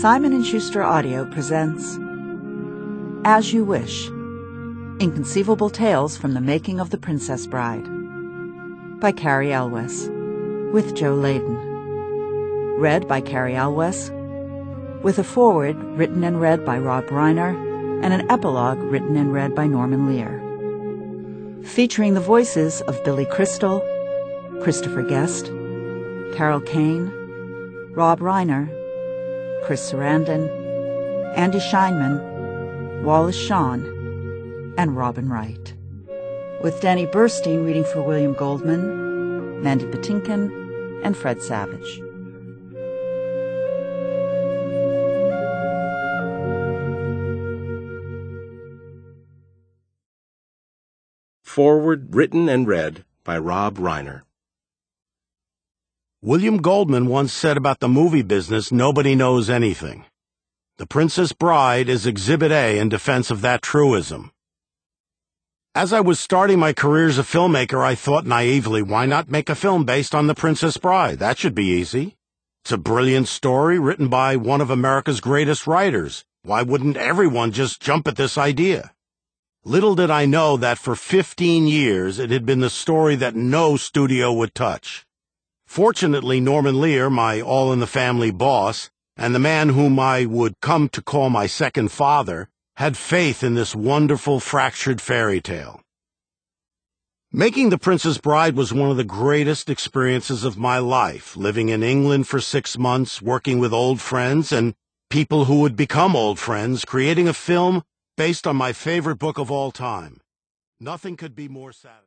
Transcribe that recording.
Simon & Schuster Audio presents As You Wish, Inconceivable Tales from the Making of the Princess Bride by Cary Elwes, with Joe Layden. Read by Cary Elwes, with a foreword written and read by Rob Reiner and an epilogue written and read by Norman Lear. Featuring the voices of Billy Crystal, Christopher Guest, Carol Kane, Rob Reiner, Chris Sarandon, Andy Scheinman, Wallace Shawn, and Robin Wright. With Danny Burstein reading for William Goldman, Mandy Patinkin, and Fred Savage. Foreword written and read by Rob Reiner. William Goldman once said about the movie business, nobody knows anything. The Princess Bride is Exhibit A in defense of that truism. As I was starting my career as a filmmaker, I thought naively, why not make a film based on The Princess Bride? That should be easy. It's a brilliant story written by one of America's greatest writers. Why wouldn't everyone just jump at this idea? Little did I know that for 15 years it had been the story that no studio would touch. Fortunately, Norman Lear, my all-in-the-family boss, and the man whom I would come to call my second father, had faith in this wonderful fractured fairy tale. Making The Princess Bride was one of the greatest experiences of my life, living in England for 6 months, working with old friends and people who would become old friends, creating a film based on my favorite book of all time. Nothing could be more satisfying.